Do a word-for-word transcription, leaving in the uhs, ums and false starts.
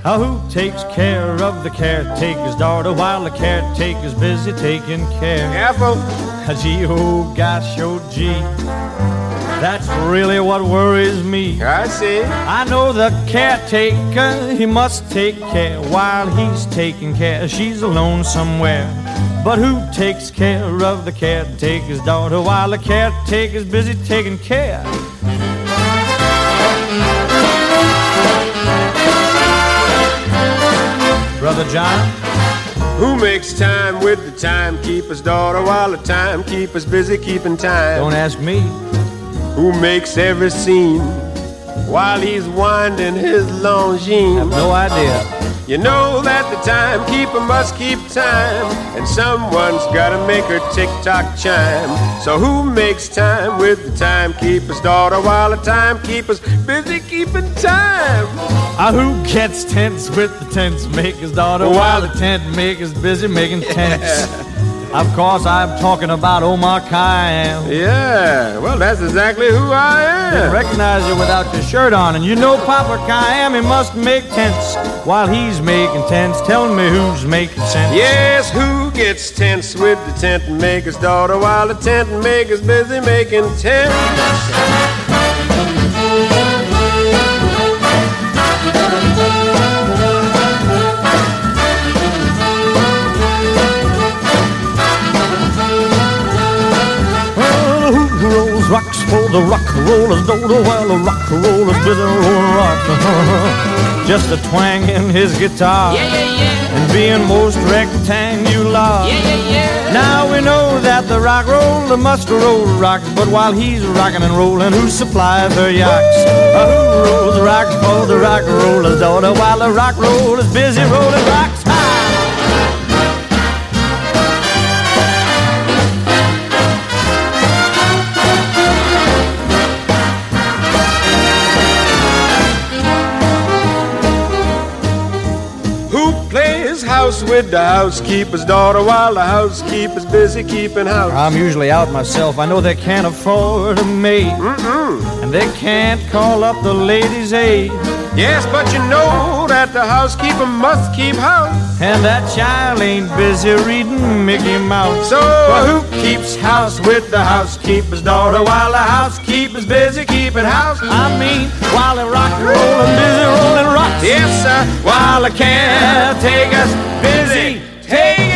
Uh, who takes care of the caretaker's daughter while the caretaker's busy taking care? Apple. G, oh gosh, oh gee, that's really what worries me. I see. I know the caretaker, he must take care while he's taking care. She's alone somewhere. But who takes care of the caretaker's daughter while the caretaker's busy taking care? Brother John? Who makes time with the timekeeper's daughter while the timekeeper's busy keeping time? Don't ask me. Who makes every scene while he's winding his longines? I have no idea. You know that the timekeeper must keep time, and someone's gotta make her tick-tock chime. So who makes time with the timekeeper's daughter while the timekeeper's busy keeping time? Uh, who gets tense with the tent maker's daughter while the tent maker's busy making tents? Of course, I'm talking about Omar Khayyam. Yeah, well, that's exactly who I am. Didn't recognize you without your shirt on. And you know Papa Khayyam, he must make tents while he's making tents. Tell me who's making sense. Yes, who gets tense with the tent maker's daughter while the tent maker's busy making tents? Rocks for the rock roller's daughter while the rock roller's busy rolling rocks. Just a twang in his guitar, yeah, yeah, yeah. And being most rectangular. Yeah, yeah, yeah. Now we know that the rock roller must roll rocks, but while he's rocking and rolling, who supplies her yaks? Uh, who rolls the rocks for the rock roller's daughter while the rock roller's busy rolling rocks? Ha! House with the housekeeper's daughter while the housekeeper's busy keeping house. I'm usually out myself. I know they can't afford a maid. Mm-mm. And they can't call up the ladies' aid. Yes, but you know that the housekeeper must keep house. And that child ain't busy reading Mickey Mouse. So who keeps house with the housekeeper's daughter while the housekeeper's busy keeping house? I mean, while the rock rollin' busy rolling rocks. Yes, sir. While the caretaker's busy taking